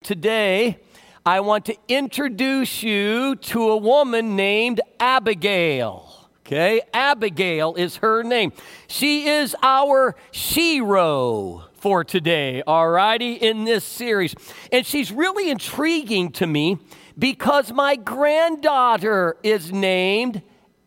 today, I want to introduce you to a woman named Abigail. Okay, Abigail is her name. She is our shero for today, all righty, in this series. And she's really intriguing to me because my granddaughter is named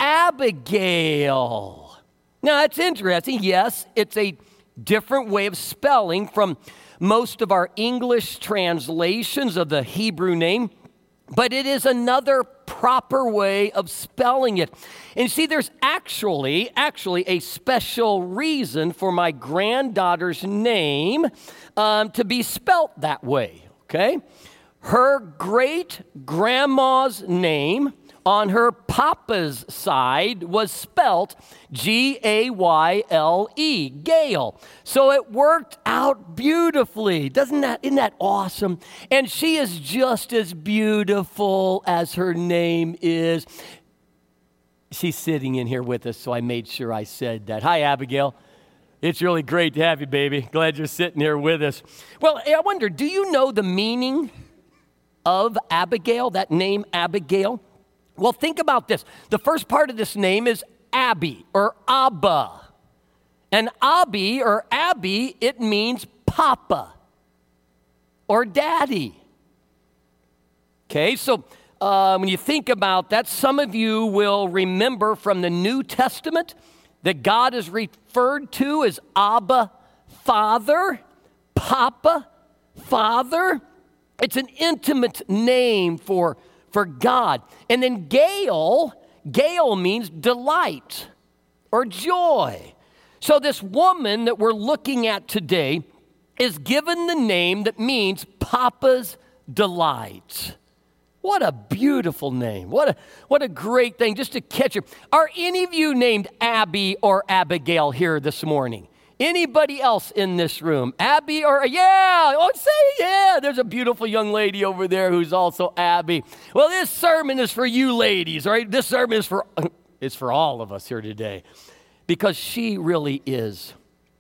Abigail. Now, that's interesting. Yes, it's a different way of spelling from most of our English translations of the Hebrew name, but it is another proper way of spelling it. And see, there's actually a special reason for my granddaughter's name to be spelt that way, okay? Her great-grandma's name on her papa's side was spelt G-A-Y-L-E, Gail. So it worked out beautifully. Isn't that awesome? And she is just as beautiful as her name is. She's sitting in here with us, so I made sure I said that. Hi, Abigail. It's really great to have you, baby. Glad you're sitting here with us. Well, I wonder, do you know the meaning of Abigail, that name Abigail? Well, think about this. The first part of this name is Abby or Abba. And Abi or Abby, it means papa or daddy. Okay, so when you think about that, some of you will remember from the New Testament that God is referred to as Abba, Father, Papa, Father. It's an intimate name for God. And then Gail means delight or joy. So this woman that we're looking at today is given the name that means Papa's delight. What a beautiful name. What a great thing just to catch her. Are any of you named Abby or Abigail here this morning? Anybody else in this room? Abby or, yeah, oh, say yeah. There's a beautiful young lady over there who's also Abby. Well, this sermon is for you ladies, all right? This sermon is for all of us here today because she really is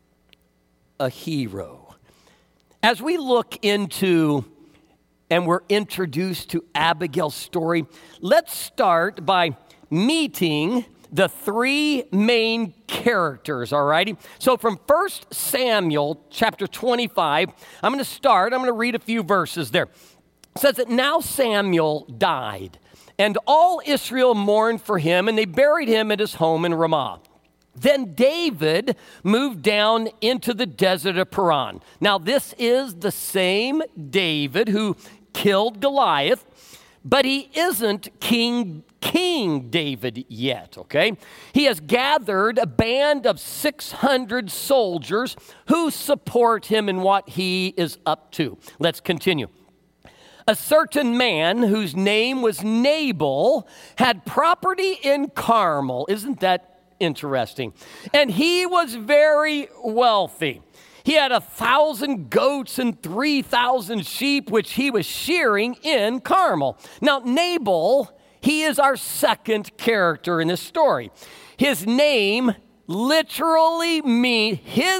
a hero. As we look into and we're introduced to Abigail's story, let's start by meeting the three main characters, all righty? So from 1 Samuel chapter 25, I'm going to read a few verses there. It says that now Samuel died, and all Israel mourned for him, and they buried him at his home in Ramah. Then David moved down into the desert of Paran. Now this is the same David who killed Goliath, but he isn't King David yet, okay? He has gathered a band of 600 soldiers who support him in what he is up to. Let's continue. A certain man whose name was Nabal had property in Carmel. Isn't that interesting? And he was very wealthy. He had 1,000 goats and 3,000 sheep, which he was shearing in Carmel. Now, Nabal, he is our second character in this story. His name literally means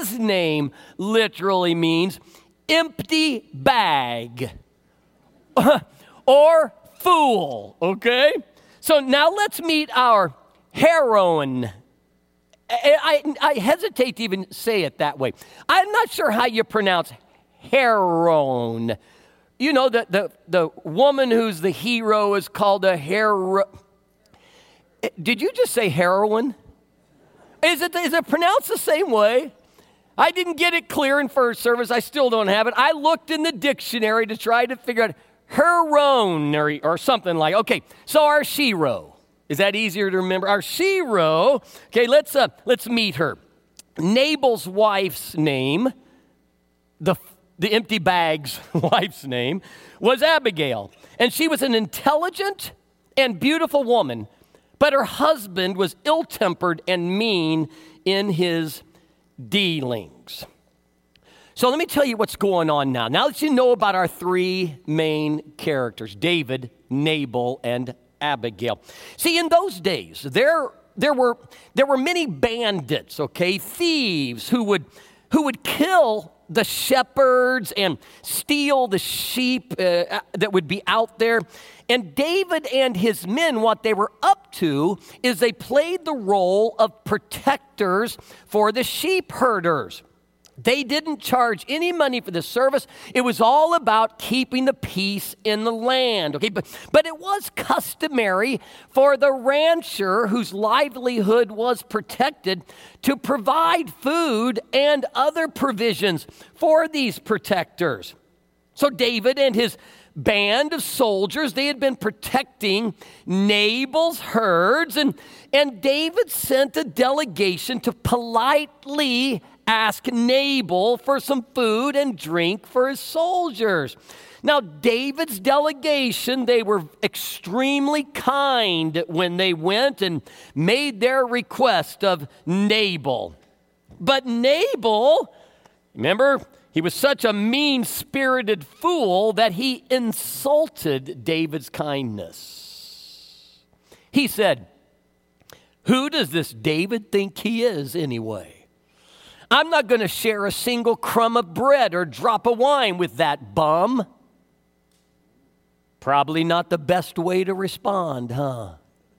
empty bag or fool, okay? So now let's meet our heroine. I hesitate to even say it that way. I'm not sure how you pronounce heroine. You know, the woman who's the hero is called a hero. Did you just say heroine? Is it pronounced the same way? I didn't get it clear in first service. I still don't have it. I looked in the dictionary to try to figure out heroine or something like. Okay, so our shero. Is that easier to remember? Our shero. Okay, let's meet her. Nabal's wife's name, the empty bag's wife's name, was Abigail. And she was an intelligent and beautiful woman, but her husband was ill-tempered and mean in his dealings. So let me tell you what's going on now. Now that you know about our three main characters, David, Nabal, and Abigail. See, in those days, there were many bandits, okay, thieves who would kill the shepherds and steal the sheep that would be out there. And David and his men, what they were up to is they played the role of protectors for the sheep herders. They didn't charge any money for this service. It was all about keeping the peace in the land. Okay, but it was customary for the rancher whose livelihood was protected to provide food and other provisions for these protectors. So David and his band of soldiers, they had been protecting Nabal's herds, and David sent a delegation to politely ask Nabal for some food and drink for his soldiers. Now, David's delegation, they were extremely kind when they went and made their request of Nabal. But Nabal, remember, he was such a mean-spirited fool that he insulted David's kindness. He said, "Who does this David think he is anyway? I'm not going to share a single crumb of bread or drop of wine with that bum." Probably not the best way to respond, huh?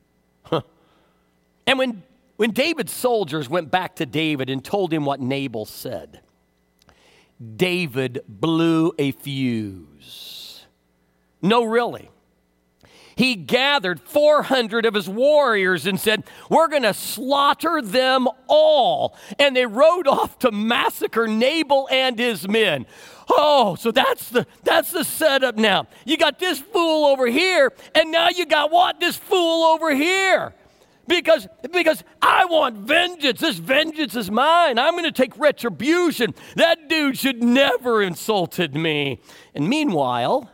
And when David's soldiers went back to David and told him what Nabal said, David blew a fuse. No, really. He gathered 400 of his warriors and said, "We're going to slaughter them all." And they rode off to massacre Nabal and his men. Oh, so that's the setup now. You got this fool over here, and now you got what? This fool over here. Because I want vengeance. This vengeance is mine. I'm going to take retribution. That dude should never insulted me. And meanwhile,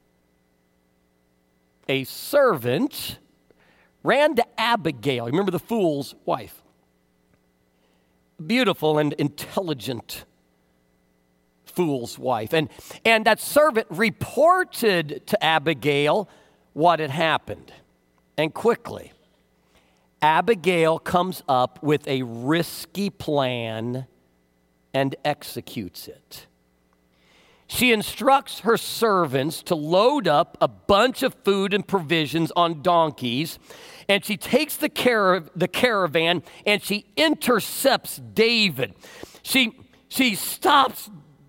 a servant ran to Abigail. Remember the fool's wife? Beautiful and intelligent fool's wife. And that servant reported to Abigail what had happened. And quickly, Abigail comes up with a risky plan and executes it. She instructs her servants to load up a bunch of food and provisions on donkeys, and she takes the caravan and she intercepts David. She stops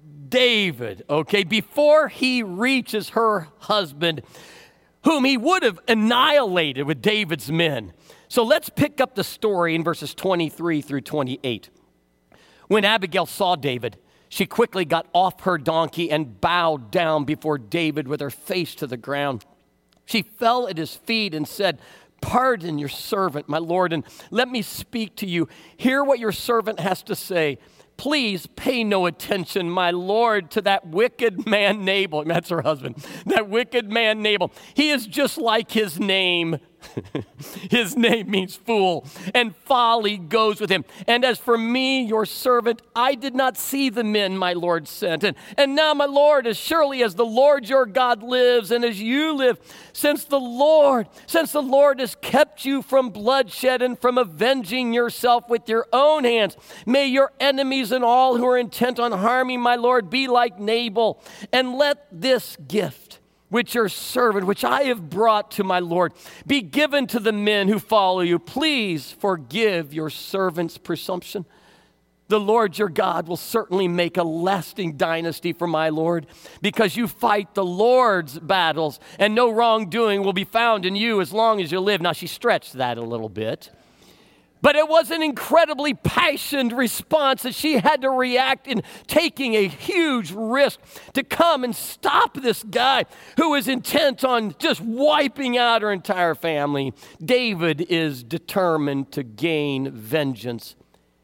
David, okay, before he reaches her husband, whom he would have annihilated with David's men. So let's pick up the story in verses 23 through 28. When Abigail saw David, she quickly got off her donkey and bowed down before David with her face to the ground. She fell at his feet and said, "Pardon your servant, my lord, and let me speak to you. Hear what your servant has to say. Please pay no attention, my lord, to that wicked man Nabal." That's her husband. That wicked man Nabal. He is just like his name. His name means fool, and folly goes with him. And as for me, your servant, I did not see the men my Lord sent. And now, my Lord, as surely as the Lord your God lives, and as you live, since the Lord has kept you from bloodshed and from avenging yourself with your own hands, may your enemies and all who are intent on harming my Lord be like Nabal. And let this gift, which your servant, which I have brought to my Lord, be given to the men who follow you. Please forgive your servant's presumption. The Lord your God will certainly make a lasting dynasty for my Lord, because you fight the Lord's battles, and no wrongdoing will be found in you as long as you live. Now, she stretched that a little bit, but it was an incredibly passionate response that she had to react in, taking a huge risk to come and stop this guy who is intent on just wiping out her entire family. David is determined to gain vengeance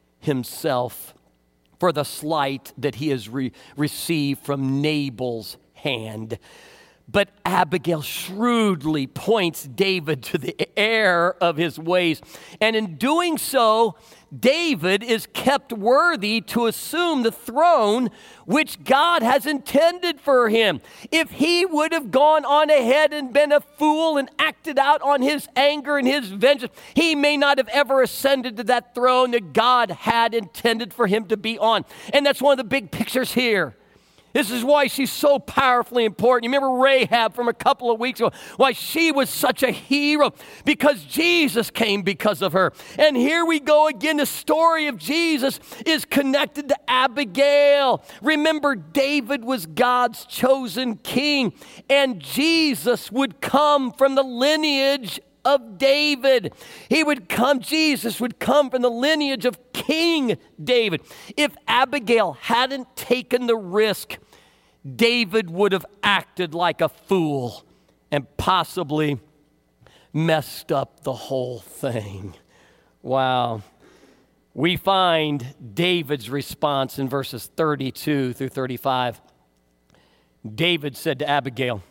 himself for the slight that he has received from Nabal's hand. But Abigail shrewdly points David to the heir of his ways. And in doing so, David is kept worthy to assume the throne which God has intended for him. If he would have gone on ahead and been a fool and acted out on his anger and his vengeance, he may not have ever ascended to that throne that God had intended for him to be on. And that's one of the big pictures here. This is why she's so powerfully important. You remember Rahab from a couple of weeks ago, why she was such a hero, because Jesus came because of her. And here we go again. The story of Jesus is connected to Abigail. Remember, David was God's chosen king, and Jesus would come from the lineage of David. Jesus would come from the lineage of King David. If Abigail hadn't taken the risk, David would have acted like a fool and possibly messed up the whole thing. Wow. We find David's response in verses 32 through 35. David said to Abigail,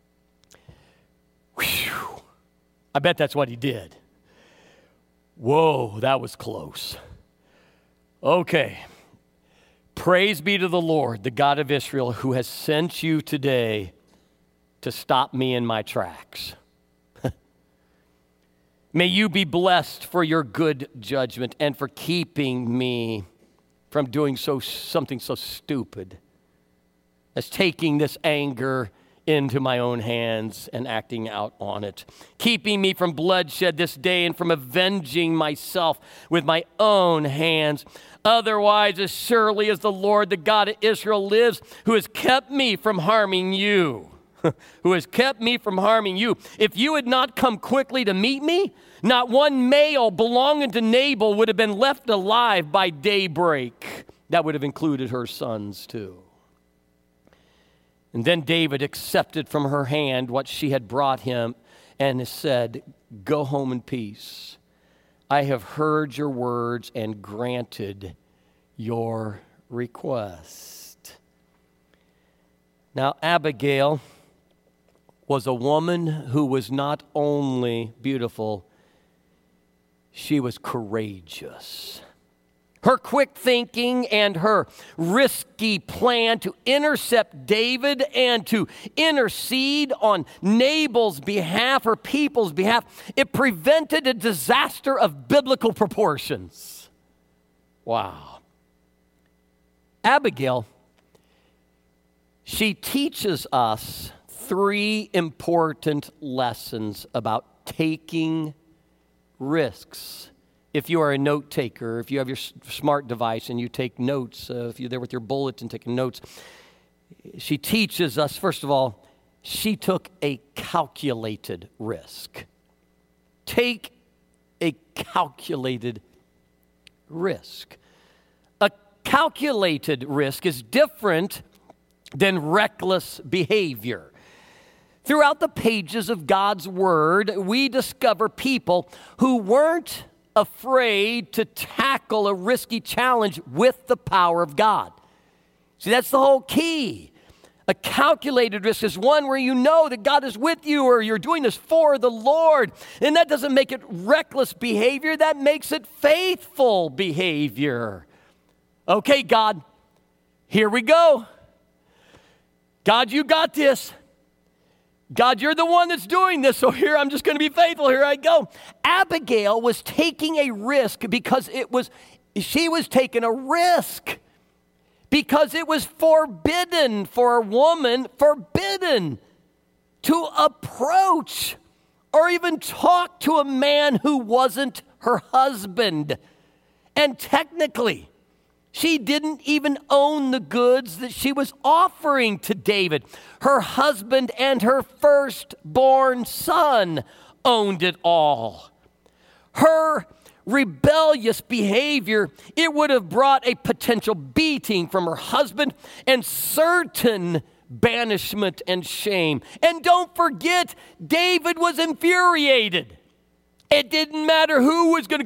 "Whew, I bet that's what he did. Whoa, that was close. Okay. Praise be to the Lord, the God of Israel, who has sent you today to stop me in my tracks. May you be blessed for your good judgment and for keeping me from doing something so stupid as taking this anger into my own hands and acting out on it, keeping me from bloodshed this day and from avenging myself with my own hands. Otherwise, as surely as the Lord, the God of Israel lives, who has kept me from harming you, who has kept me from harming you, if you had not come quickly to meet me, not one male belonging to Nabal would have been left alive by daybreak." That would have included her sons too. And then David accepted from her hand what she had brought him and said, "Go home in peace. I have heard your words and granted your request." Now, Abigail was a woman who was not only beautiful, she was courageous. Her quick thinking and her risky plan to intercept David and to intercede on Nabal's behalf, her people's behalf, it prevented a disaster of biblical proportions. Wow. Abigail, she teaches us 3 important lessons about taking risks. If you are a note taker, if you have your smart device and you take notes, if you're there with your bulletin taking notes, she teaches us, first of all, she took a calculated risk. Take a calculated risk. A calculated risk is different than reckless behavior. Throughout the pages of God's Word, we discover people who weren't afraid to tackle a risky challenge with the power of God. See, that's the whole key. A calculated risk is one where you know that God is with you or you're doing this for the Lord. And that doesn't make it reckless behavior. That makes it faithful behavior. Okay, God, here we go. God, you got this. God, you're the one that's doing this, so here I'm just going to be faithful. Here I go. Abigail was taking a risk because she was taking a risk because it was forbidden for a woman, forbidden to approach or even talk to a man who wasn't her husband. And technically, she didn't even own the goods that she was offering to David. Her husband and her firstborn son owned it all. Her rebellious behavior, it would have brought a potential beating from her husband and certain banishment and shame. And don't forget, David was infuriated. It didn't matter who was going to come.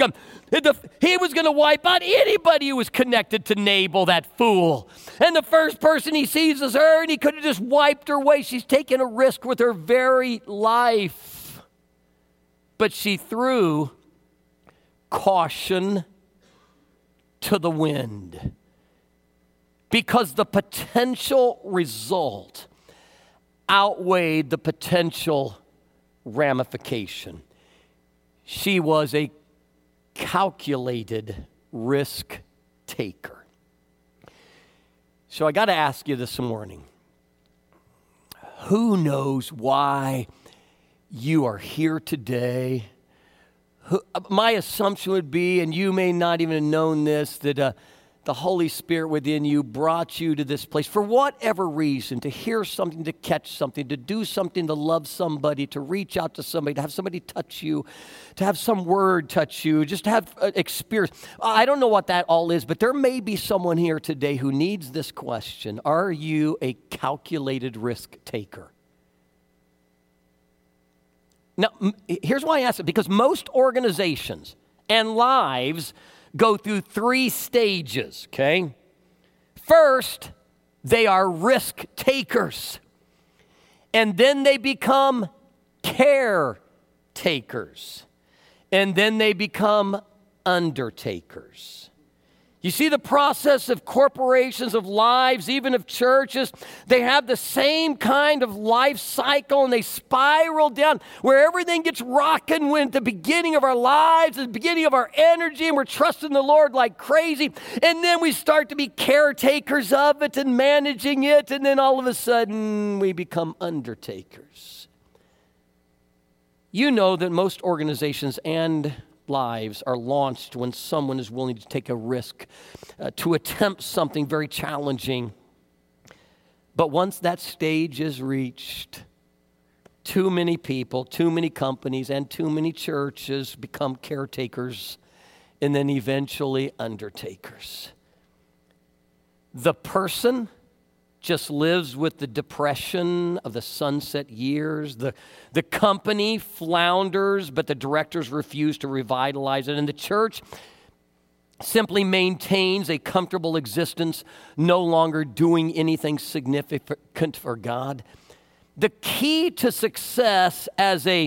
He was going to wipe out anybody who was connected to Nabal, that fool. And the first person he sees is her, and he could have just wiped her away. She's taking a risk with her very life. But she threw caution to the wind because the potential result outweighed the potential ramification. She was a calculated risk taker. So I got to ask you this morning, who knows why you are here today? My assumption would be, and you may not even have known this, that the Holy Spirit within you brought you to this place for whatever reason, to hear something, to catch something, to do something, to love somebody, to reach out to somebody, to have somebody touch you, to have some word touch you, just to have experience. I don't know what that all is, but there may be someone here today who needs this question. Are you a calculated risk taker? Now, here's why I ask it, because most organizations and lives go through 3 stages, okay? First, they are risk takers. And then they become caretakers. And then they become undertakers. You see the process of corporations, of lives, even of churches. They have the same kind of life cycle, and they spiral down where everything gets rocking when at the beginning of our lives, at the beginning of our energy, and we're trusting the Lord like crazy. And then we start to be caretakers of it and managing it, and then all of a sudden we become undertakers. You know that most organizations and lives are launched when someone is willing to take a risk, to attempt something very challenging. But once that stage is reached, too many people, too many companies, and too many churches become caretakers and then eventually undertakers. The person just lives with the depression of the sunset years. The company flounders, but the directors refuse to revitalize it. And the church simply maintains a comfortable existence, no longer doing anything significant for God. The key to success as a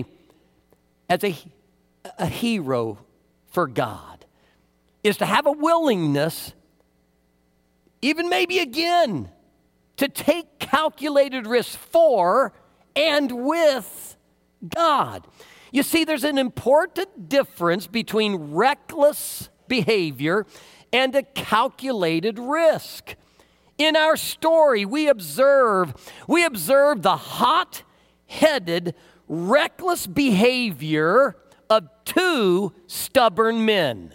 hero for God is to have a willingness, even maybe again, to take calculated risks for and with God. You see, there's an important difference between reckless behavior and a calculated risk. In our story, we observe the hot-headed, reckless behavior of 2 stubborn men.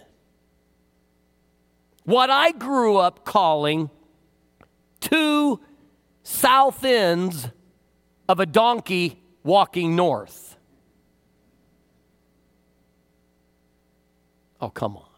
What I grew up calling 2 south ends of a donkey walking north. Oh, come on.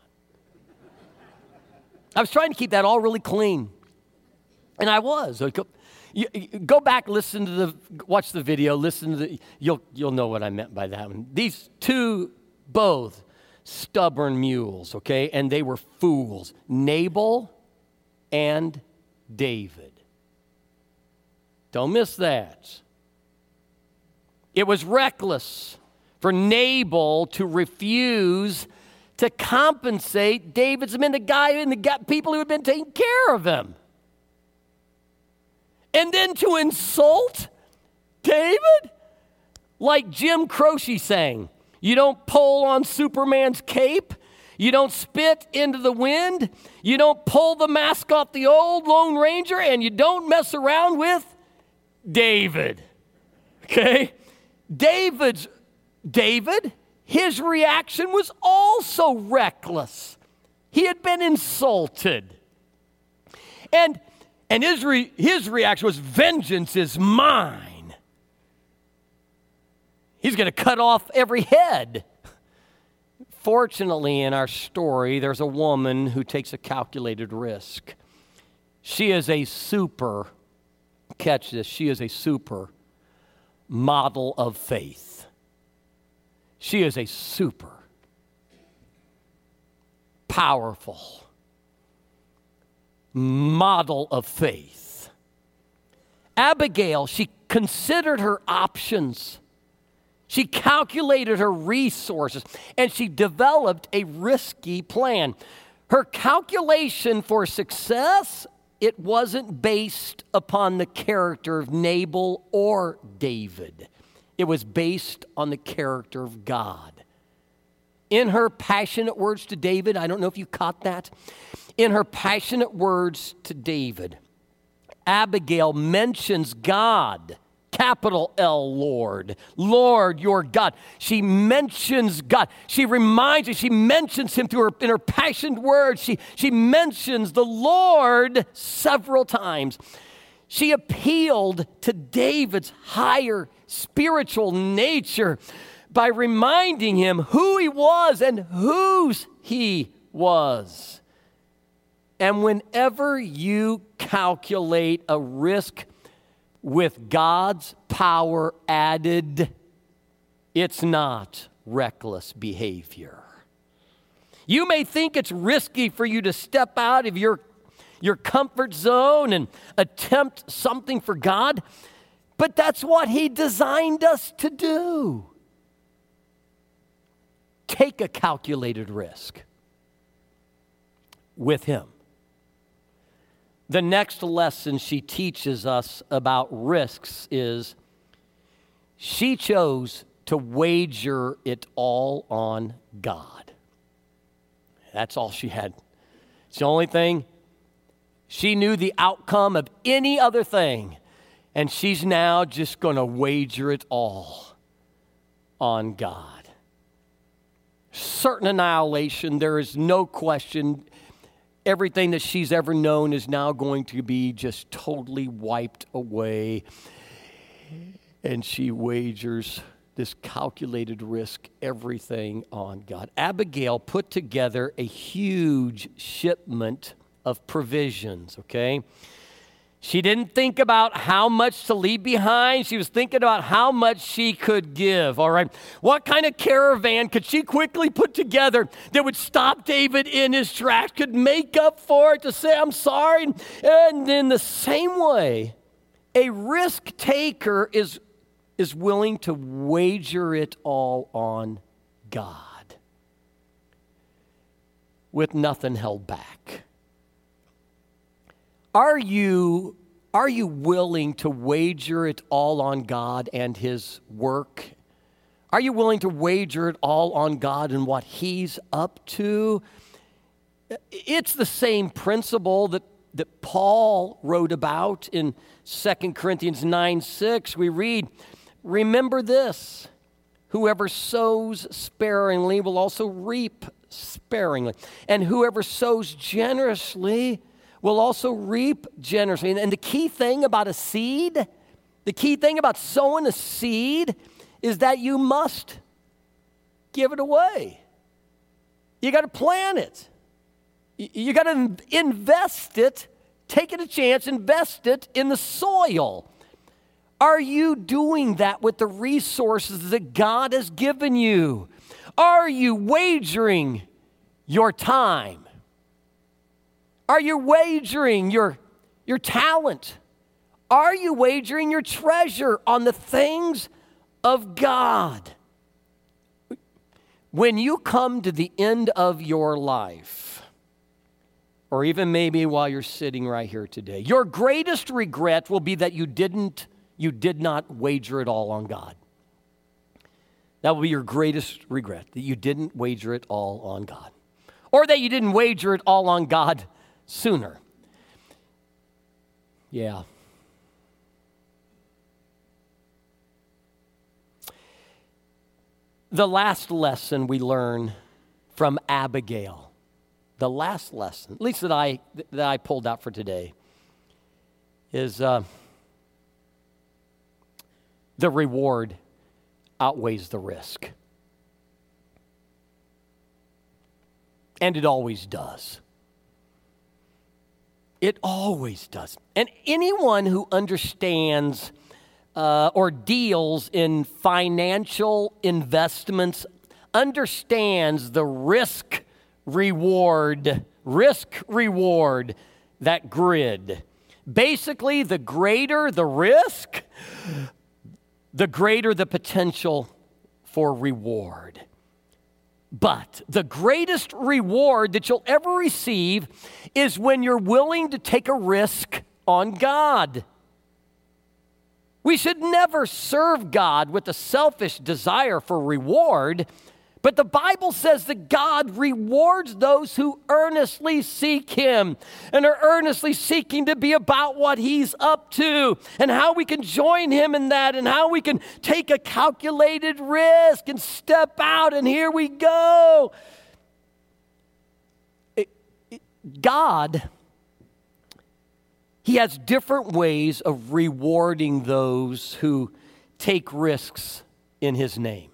I was trying to keep that all really clean. And I was. Go back, watch the video, listen to you'll know what I meant by that one. These 2, both stubborn mules, okay? And they were fools. Nabal and David. Don't miss that. It was reckless for Nabal to refuse to compensate David's men, the people who had been taking care of him. And then to insult David? Like Jim Croce sang, you don't pull on Superman's cape. You don't spit into the wind. You don't pull the mask off the old Lone Ranger, and you don't mess around with David. Okay? David, his reaction was also reckless. He had been insulted. And his reaction was, vengeance is mine. He's going to cut off every head. Fortunately, in our story, there's a woman who takes a calculated risk. She is a super, catch this, she is a super model of faith. She is a super. powerful model of faith. Abigail, she considered her options. She calculated her resources, and she developed a risky plan. Her calculation for success, it wasn't based upon the character of Nabal or David. It was based on the character of God. In her passionate words to David, I don't know if you caught that. In her passionate words to David, Abigail mentions God, capital L, Lord, Lord, your God. She mentions God. She reminds us, she mentions him in her passionate words. She mentions the Lord several times. She appealed to David's higher spiritual nature by reminding him who he was and whose he was. And whenever you calculate a risk with God's power added, it's not reckless behavior. You may think it's risky for you to step out of your comfort zone and attempt something for God, but that's what he designed us to do. Take a calculated risk with him. The next lesson she teaches us about risks is she chose to wager it all on God. That's all she had. It's the only thing. She knew the outcome of any other thing, and she's now just going to wager it all on God. Certain annihilation, there is no question. Everything that she's ever known is now going to be just totally wiped away. And she wagers this calculated risk, everything on God. Abigail put together a huge shipment of provisions, okay? She didn't think about how much to leave behind. She was thinking about how much she could give, all right? What kind of caravan could she quickly put together that would stop David in his tracks, could make up for it, to say, I'm sorry? And in the same way, a risk taker is willing to wager it all on God with nothing held back. Are you willing to wager it all on God and his work? Are you willing to wager it all on God and what he's up to? It's the same principle that Paul wrote about in 2 Corinthians 9:6. We read, remember this, whoever sows sparingly will also reap sparingly. And whoever sows generously will also reap generously. And the key thing about a seed, the key thing about sowing a seed is that you must give it away. You got to plant it. You got to invest it, take it a chance, invest it in the soil. Are you doing that with the resources that God has given you? Are you wagering your time? Are you wagering your talent? Are you wagering your treasure on the things of God? When you come to the end of your life, or even maybe while you're sitting right here today, your greatest regret will be that you did not wager it all on God. That will be your greatest regret, that you didn't wager it all on God. Or that you didn't wager it all on God sooner. Yeah. The last lesson we learn from Abigail, the last lesson, at least that I pulled out for today, is the reward outweighs the risk. And it always does. It always does. And anyone who understands or deals in financial investments understands the risk reward, risk, reward, that grid. Basically, the greater the risk, the greater the potential for reward. But the greatest reward that you'll ever receive is when you're willing to take a risk on God. We should never serve God with a selfish desire for reward, but the Bible says that God rewards those who earnestly seek Him and are earnestly seeking to be about what He's up to and how we can join Him in that and how we can take a calculated risk and step out, and here we go. God, He has different ways of rewarding those who take risks in His name.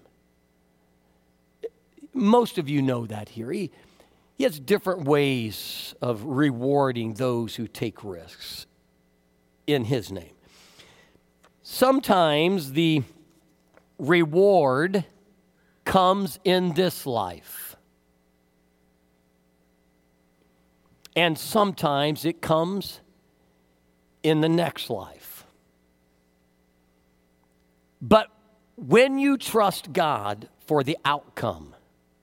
Most of you know that here. He has different ways of rewarding those who take risks in His name. Sometimes the reward comes in this life, and sometimes it comes in the next life. But when you trust God for the outcome,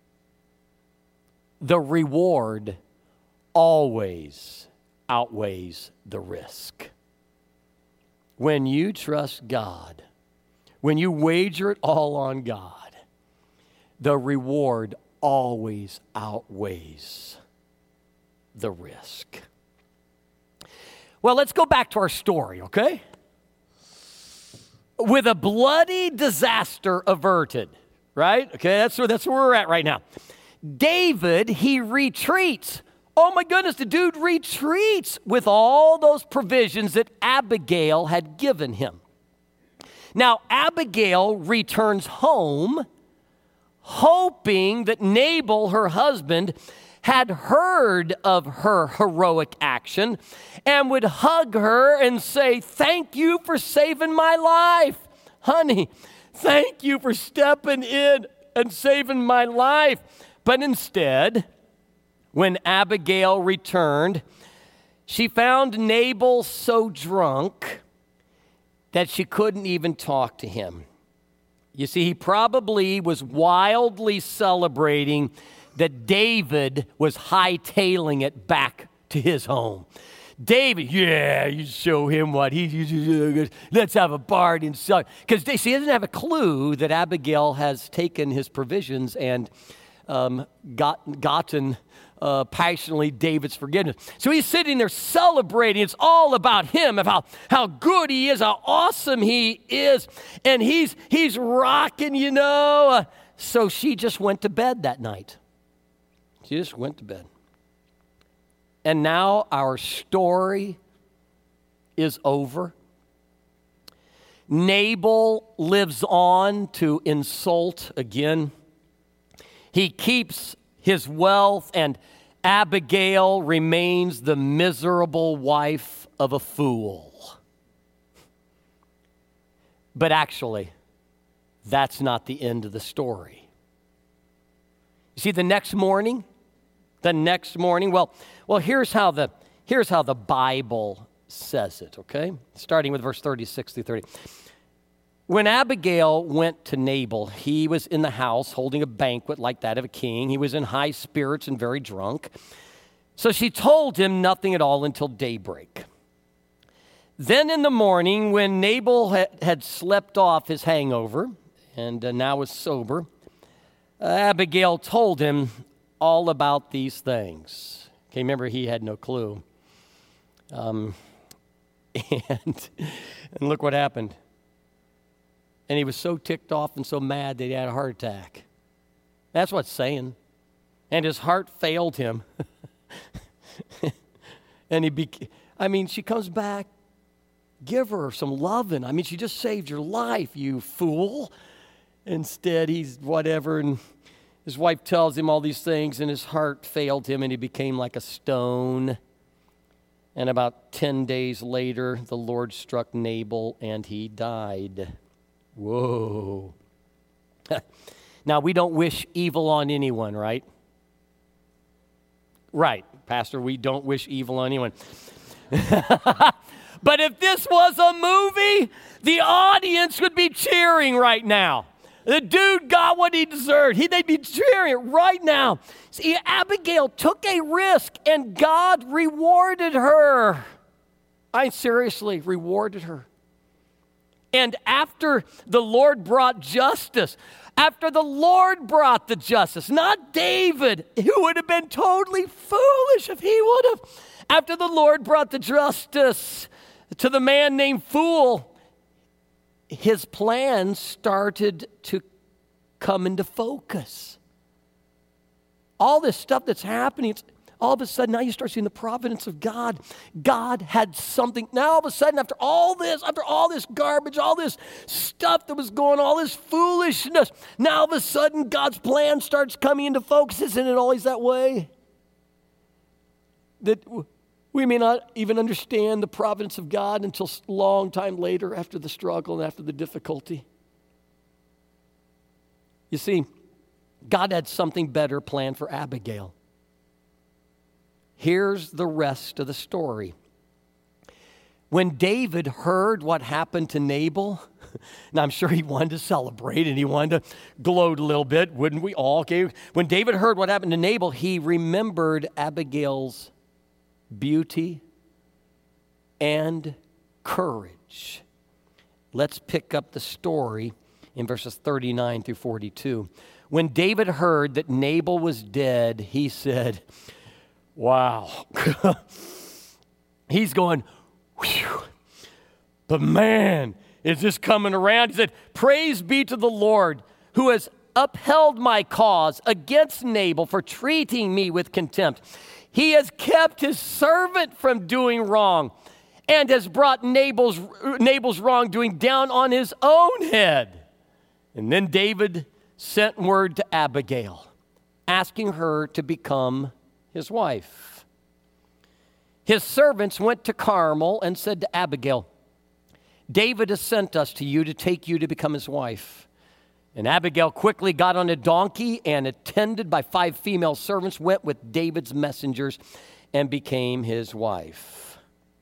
the reward always outweighs the risk. When you trust God, when you wager it all on God, the reward always outweighs the risk. Well, let's go back to our story, okay? With a bloody disaster averted, right? Okay, that's where we're at right now. David, he retreats. Oh my goodness, the dude retreats with all those provisions that Abigail had given him. Now, Abigail returns home hoping that Nabal, her husband, had heard of her heroic action and would hug her and say, "Thank you for saving my life. Honey, thank you for stepping in and saving my life." But instead, when Abigail returned, she found Nabal so drunk that she couldn't even talk to him. You see, he probably was wildly celebrating that David was hightailing it back to his home. David, yeah, you show him what let's have a party and so. Because she doesn't have a clue that Abigail has taken his provisions and gotten passionately David's forgiveness. So he's sitting there celebrating. It's all about him, of how good he is, how awesome he is. And he's rocking, you know. So she just went to bed that night. She just went to bed. And now our story is over. Nabal lives on to insult again. He keeps his wealth, and Abigail remains the miserable wife of a fool. But actually, that's not the end of the story. You see, the next morning, well, here's how the Bible says it, okay? Starting with verse 36 through 30. When Abigail went to Nabal, he was in the house holding a banquet like that of a king. He was in high spirits and very drunk. So she told him nothing at all until daybreak. Then in the morning, when Nabal had slept off his hangover and now was sober, Abigail told him all about these things. Okay, remember, he had no clue. And look what happened. And he was so ticked off and so mad that he had a heart attack. That's what's saying. And his heart failed him. And she comes back, give her some loving. She just saved your life, you fool. Instead, he's whatever, and his wife tells him all these things, and his heart failed him, and he became like a stone. And about 10 days later, the Lord struck Nabal, and he died. Whoa. Now, we don't wish evil on anyone, right? Right, Pastor, we don't wish evil on anyone. But if this was a movie, the audience would be cheering right now. The dude got what he deserved. They'd be cheering right now. See, Abigail took a risk, and God rewarded her. I seriously rewarded her. And after the Lord brought justice, after the Lord brought the justice, not David, who would have been totally foolish if he would have. After the Lord brought the justice to the man named Fool, his plan started to come into focus. All this stuff that's happening, all of a sudden, now you start seeing the providence of God. God had something. Now all of a sudden, after all this garbage, all this stuff that was going on, all this foolishness, now all of a sudden, God's plan starts coming into focus. Isn't it always that way? That we may not even understand the providence of God until a long time later, after the struggle and after the difficulty. You see, God had something better planned for Abigail. Here's the rest of the story. When David heard what happened to Nabal, and I'm sure he wanted to celebrate and he wanted to gloat a little bit, wouldn't we all? Okay. When David heard what happened to Nabal, he remembered Abigail's beauty and courage. Let's pick up the story in verses 39 through 42. When David heard that Nabal was dead, he said, wow. He's going, whew. But man, is this coming around? He said, praise be to the Lord who has upheld my cause against Nabal for treating me with contempt. He has kept his servant from doing wrong and has brought Nabal's wrongdoing down on his own head. And then David sent word to Abigail, asking her to become his wife. His servants went to Carmel and said to Abigail, David has sent us to you to take you to become his wife. And Abigail quickly got on a donkey and, attended by 5 female servants, went with David's messengers and became his wife.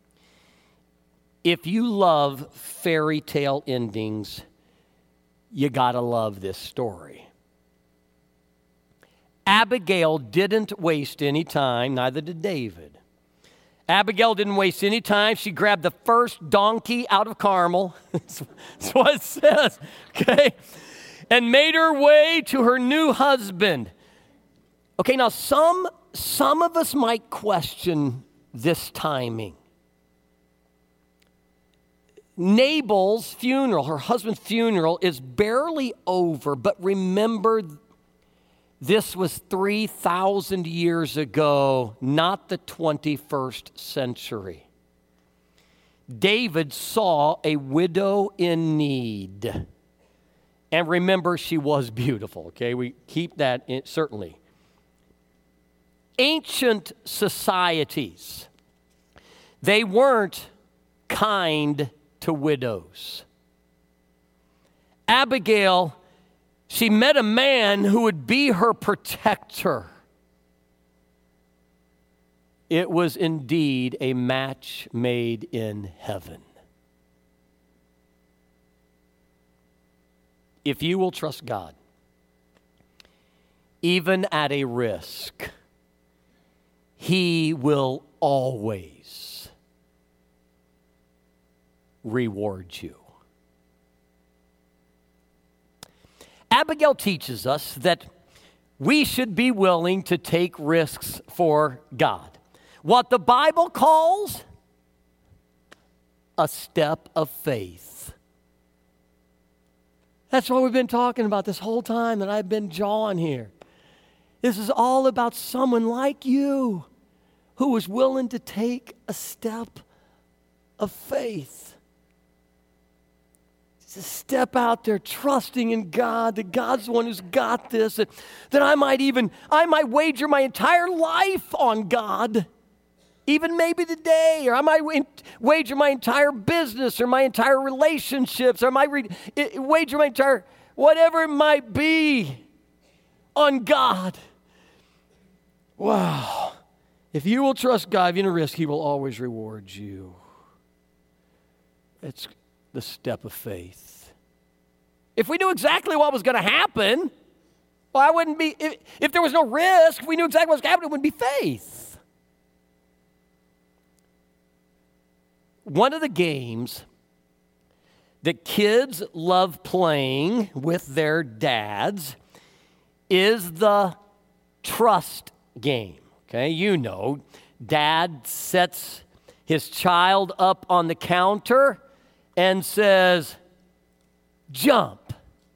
If you love fairy tale endings, you gotta love this story. Abigail didn't waste any time, neither did David. Abigail didn't waste any time. She grabbed the first donkey out of Carmel. That's what it says, okay? And made her way to her new husband. Okay, now some of us might question this timing. Nabal's funeral, her husband's funeral, is barely over, but remember, this was 3,000 years ago, not the 21st century. David saw a widow in need. And remember, she was beautiful, okay? We keep that in, certainly. Ancient societies, they weren't kind to widows. Abigail, she met a man who would be her protector. It was indeed a match made in heaven. If you will trust God, even at a risk, He will always reward you. Abigail teaches us that we should be willing to take risks for God. What the Bible calls a step of faith. That's what we've been talking about this whole time that I've been jawing here. This is all about someone like you who was willing to take a step of faith. To step out there trusting in God, that God's the one who's got this, that I might wager my entire life on God, even maybe today, or I might wager my entire business or my entire relationships, or I might wager my entire, whatever it might be, on God. Wow. If you will trust God in a risk, He will always reward you. It's the step of faith. If we knew exactly what was going to happen, well, I wouldn't be, if there was no risk, if we knew exactly what was going to happen, it wouldn't be faith. One of the games that kids love playing with their dads is the trust game. Okay, you know, dad sets his child up on the counter and says, jump.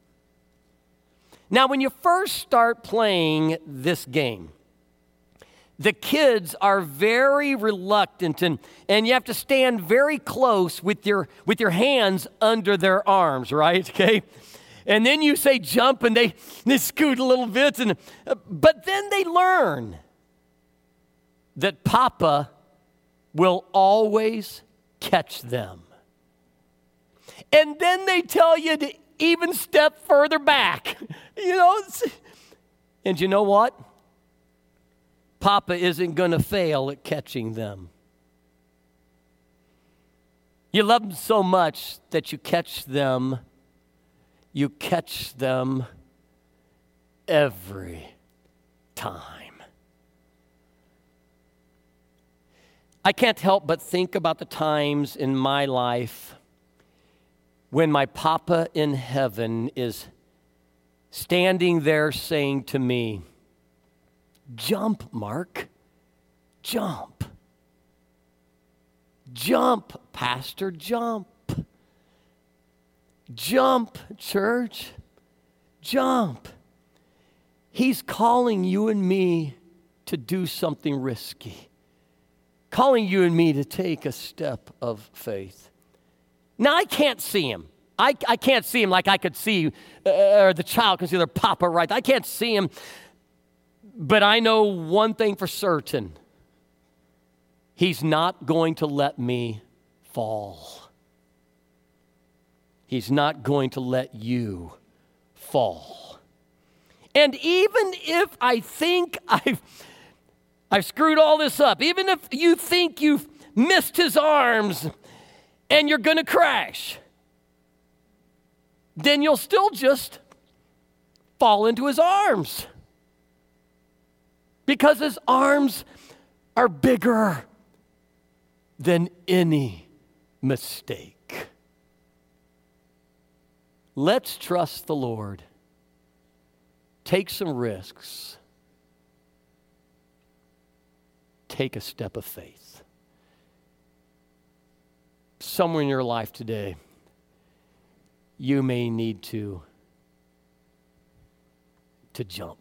Now, when you first start playing this game, the kids are very reluctant, and you have to stand very close with your hands under their arms, right? Okay? And then you say jump, and they scoot a little bit, but then they learn that Papa will always catch them. And then they tell you to even step further back. You know, and you know what? Papa isn't going to fail at catching them. You love them so much that you catch them every time. I can't help but think about the times in my life when my Papa in heaven is standing there saying to me, jump, Mark, jump. Jump, Pastor, jump. Jump, church, jump. He's calling you and me to do something risky. Calling you and me to take a step of faith. Now, I can't see him. I can't see him like I could see, or the child can see their Papa right. I can't see him. But I know one thing for certain. He's not going to let me fall. He's not going to let you fall. And even if I think I've screwed all this up, even if you think you've missed his arms and you're going to crash, then you'll still just fall into his arms. Because his arms are bigger than any mistake. Let's trust the Lord. Take some risks. Take a step of faith. Somewhere in your life today, you may need to jump.